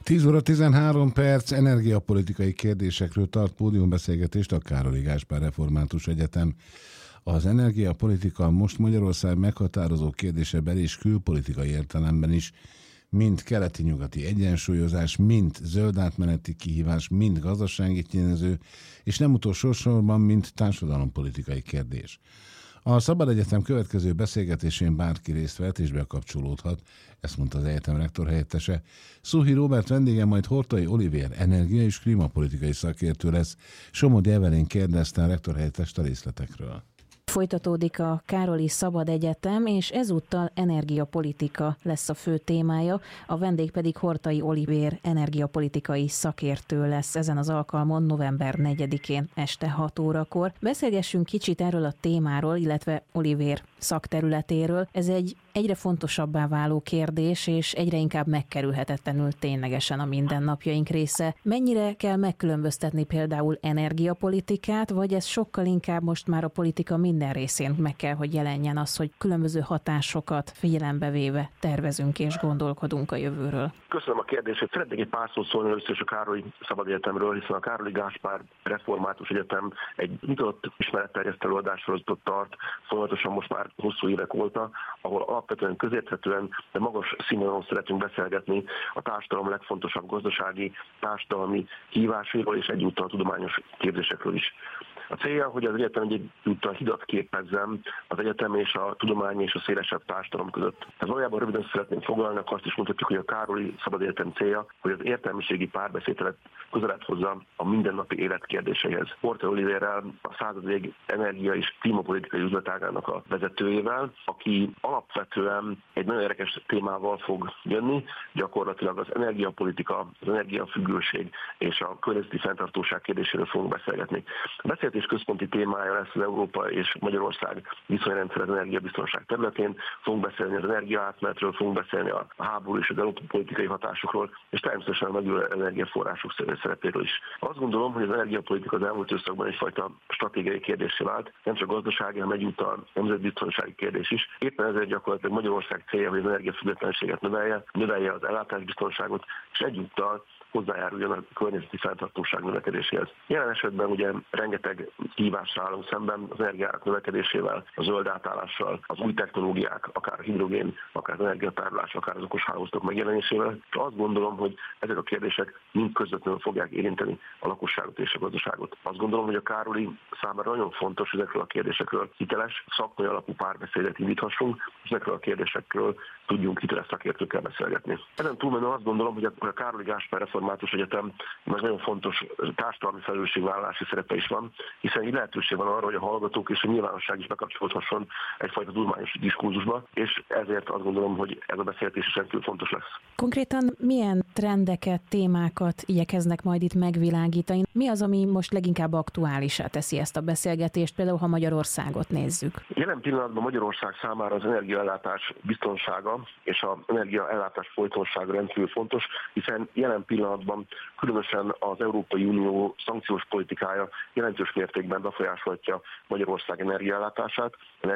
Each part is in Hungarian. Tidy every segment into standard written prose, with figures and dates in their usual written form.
10 óra 13 perc, energiapolitikai kérdésekről tart pódiumbeszélgetést a Károly Gáspár Református Egyetem. Az energiapolitika most Magyarország meghatározó kérdése bel- és külpolitikai értelemben is, mind keleti-nyugati egyensúlyozás, mind zöld átmeneti kihívás, mind gazdasági tényező, és nem utolsó sorban, mind társadalompolitikai kérdés. A Szabad Egyetem következő beszélgetésén bárki részt vehet és bekapcsolódhat, ezt mondta az egyetem rektor helyettese. Szuhi Róbert vendége majd Hortai Olivér, energia- és klímapolitikai szakértő lesz. Somodi Evelyn kérdezte a rektor helyettest a részletekről. Folytatódik a Károlyi Szabad Egyetem, és ezúttal energiapolitika lesz a fő témája, a vendég pedig Hortai Olivér energiapolitikai szakértő lesz ezen az alkalmon november 4-én este 6 órakor. Beszélgessünk kicsit erről a témáról, illetve Olivér szakterületéről. Ez egy egyre fontosabbá váló kérdés, és egyre inkább megkerülhetetlenül ténylegesen a mindennapjaink része. Mennyire kell megkülönböztetni például energiapolitikát, vagy ez sokkal inkább most már a politika minden részén meg kell, hogy jelenjen az, hogy különböző hatásokat figyelembe véve tervezünk és gondolkodunk a jövőről? Köszönöm a kérdését. Szeretnék egy pár szót szólni először is a Károlyi Szabad Egyetemről, hiszen a Károly Gáspár Református Egyetem egy nyitott ismeretterjesztő előadássorozatot tart, folyamatosan most már hosszú évek óta, ahol alapvetően közérthetően, de magas színvonalon szeretünk beszélgetni a társadalom legfontosabb gazdasági, társadalmi hívásairól és egyúttal a tudományos kérdésekről is. A célja, hogy az egyetem egyúttal hidat képezzem az egyetem és a tudomány és a szélesebb társadalom között. Ez valójában röviden szeretnénk foglalni, azt is mondhatjuk, hogy a Károlyi Szabad Egyetem célja, hogy az értelmiségi párbeszédet közelebb hozza a mindennapi élet kérdéseihez. Hortai Olivérrel, a századvég energia- és klímapolitikai üzletágának a vezetőjével, aki alapvetően egy nagyon érdekes témával fog jönni, gyakorlatilag az energiapolitika, az energiafüggőség és a környezeti fenntartóság kérdéséről fogunk beszélgetni. A beszélgetés központi témája lesz az Európa és Magyarország viszonyrendszer az energiabiztonság területén. Fogunk beszélni az energiaátmenetről, fogunk beszélni a háború és az politikai hatásokról, és természetesen a megújuló energiaforrások szerepéről is. Azt gondolom, hogy az energiapolitika az elmúlt időszakban egyfajta stratégiai kérdéssé vált, nem csak gazdasági, hanem egyúttal nemzetbiztonsági kérdés is. Éppen ezért gyakorlatilag Magyarország célja, hogy az energiafüggetlenséget növelje az ellátásbiztonságot, és egyúttal hozzájáruljon a környezeti fenntartóság növekedéséhez. Jelen esetben ugye rengeteg kihívásra állunk szemben az energiárak növekedésével, a zöld átállással, az új technológiák, akár a hidrogén, akár az energiatárolás, akár az okos hálózatok megjelenésével. És azt gondolom, hogy ezek a kérdések mind közvetlenül fogják érinteni a lakosságot és a gazdaságot. Azt gondolom, hogy a Károlyi számára nagyon fontos, hogy ezekről a kérdésekről hiteles, szakmai alapú párbeszédet indíthassunk, és ezekről a kérdésekről tudjunk hiteles szakértőkkel beszélgetni. Ezen túlmenően azt gondolom, hogy a Károly Gáspár Református Egyetem meg nagyon fontos társadalmi felelősségvállalási szerepe is van, hiszen így lehetőség van arra, hogy a hallgatók és a nyilvánosság is bekapcsolódhasson egyfajta tudományos diskurzusba, és ezért azt gondolom, hogy ez a beszélgetés is rendkívül fontos lesz. Konkrétan milyen trendeket, témákat igyekeznek majd itt megvilágítani? Mi az, ami most leginkább aktuálisá teszi ezt a beszélgetést, például ha Magyarországot nézzük? Jelen pillanatban Magyarország számára az energiaellátás biztonsága és az energiaellátás folytonossága rendkívül fontos, hiszen jelen pillanatban különösen az Európai Unió szankciós politikája jelentős mértékben befolyásolhatja Magyarország energiaellátását,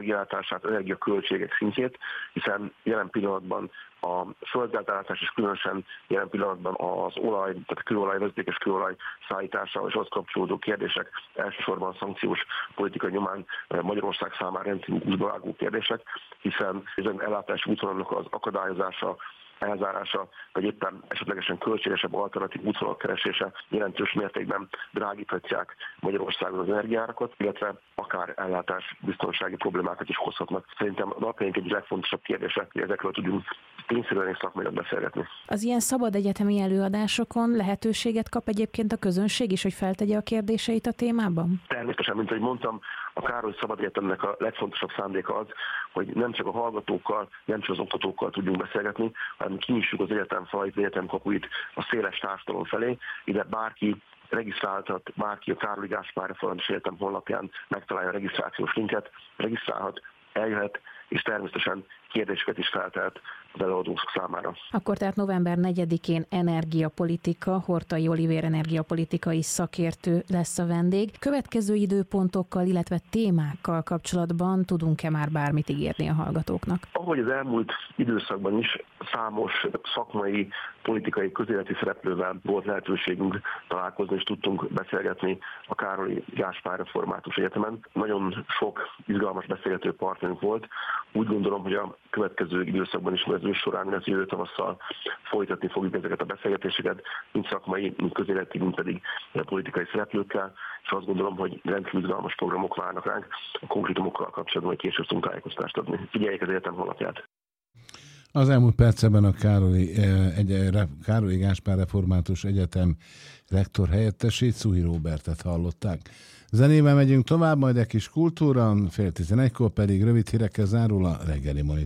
energiaköltségek szintjét, hiszen jelen pillanatban a földgázellátás és különösen jelen pillanatban az olaj, tehát a kőolaj, vezetékes kőolaj szállítása és az kapcsolódó kérdések elsősorban szankciós politikai nyomán Magyarország számára rendkívül útbavágó kérdések, hiszen ezen ellátási útvonalnak az akadályozása, elzárása, vagy éppen esetlegesen költségesebb alternatív útvonalak keresése jelentős mértékben drágíthatják Magyarországon az energiárakat, illetve akár ellátás biztonsági problémákat is hozhatnak. Szerintem a napjaink egyik legfontosabb kérdése, hogy ezekről tudjunk tényszerűen és szakmailag beszélgetni. Az ilyen szabad egyetemi előadásokon lehetőséget kap egyébként a közönség is, hogy feltegye a kérdéseit a témában? Természetesen, mint ahogy mondtam, a Károly Szabad Egyetemnek a legfontosabb szándéka az, hogy nem csak a hallgatókkal, nem csak az oktatókkal tudjunk beszélgetni, hanem kinyissuk az egyetem falait, az egyetem kapuit a széles társadalom felé, ide bárki regisztrálhat, bárki a Károly Gáspár Református Egyetem honlapján megtalálja a regisztrációs linket, regisztrálhat, eljöhet, és természetesen kérdéseket is feltelt az előadók számára. Akkor tehát november 4-én energiapolitika, Horthy Olivér energiapolitikai szakértő lesz a vendég. Következő időpontokkal, illetve témákkal kapcsolatban tudunk-e már bármit ígérni a hallgatóknak? Ahogy az elmúlt időszakban is számos szakmai, politikai, közéleti szereplővel volt lehetőségünk találkozni, és tudtunk beszélgetni a Károlyi Gáspár Református Egyetemen. Nagyon sok izgalmas beszélgető partnerünk volt. Úgy gondolom, hogy a következő időszakban is, az ősz során, az jövő tavasszal folytatni fogjuk ezeket a beszélgetéseket, mind szakmai, mind közéleti, mind pedig politikai szereplőkkel, és azt gondolom, hogy rendkívül izgalmas programok várnak ránk, a konkrétumokkal kapcsolatban, hogy később tudunk tájékoztatást adni. Figyeljék az egyetem honlapját. Az elmúlt percben a Károlyi Gáspár Református Egyetem rektor helyettesét, Szuhi Róbertet hallották. Zenével megyünk tovább, majd egy kis kultúra, 10:30 pedig rövid hírekkel zárul a reggeli monitor.